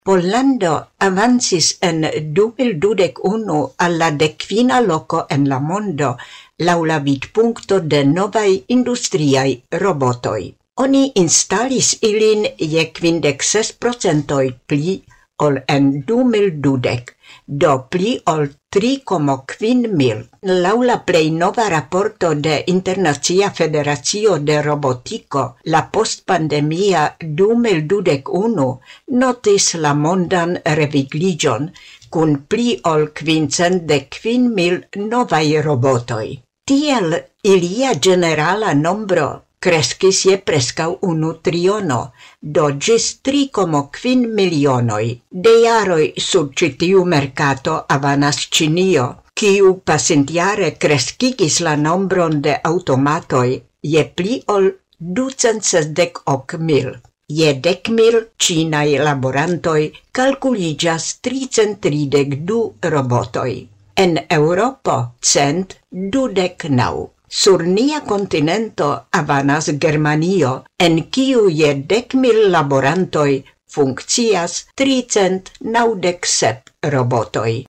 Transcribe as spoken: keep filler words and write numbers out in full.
Pollando avancis en du mil dudek unu al la dekvina loco en la mondo laŭ la vidpunkto de novaj industriaj robotoj. Oni instalis ilin je kvindek ses procentoj pli ol en du mil dudek, do pli ol tri koma kvin mil. Laŭ la plej nova raporto de Internacia Federacio de Robotiko, la postpandemia du mil dudek unu notis la mondan revigliĝon kun pli ol kvincent dek kvin mil novaj robotoj. Tiel ilia ĝenerala nombro kreskis je preskaŭ unu triono, do ĝis tri koma kvin milionoj. De jaroj sur ĉi tiu merkato avanas Ĉinio, kiu pasintjare kreskigis la nombron de aŭtomatoj je pli ol ducent sesdek ok mil. Je dek mil ĉinaj laborantoj kalkuliĝas tricent tridek du robotoj. En Eŭropo cent dudek naŭ. Sur nia kontinento avanas Germanio, en kiu je dek mil laborantoj funkcias tricent naŭdek sep robotoj.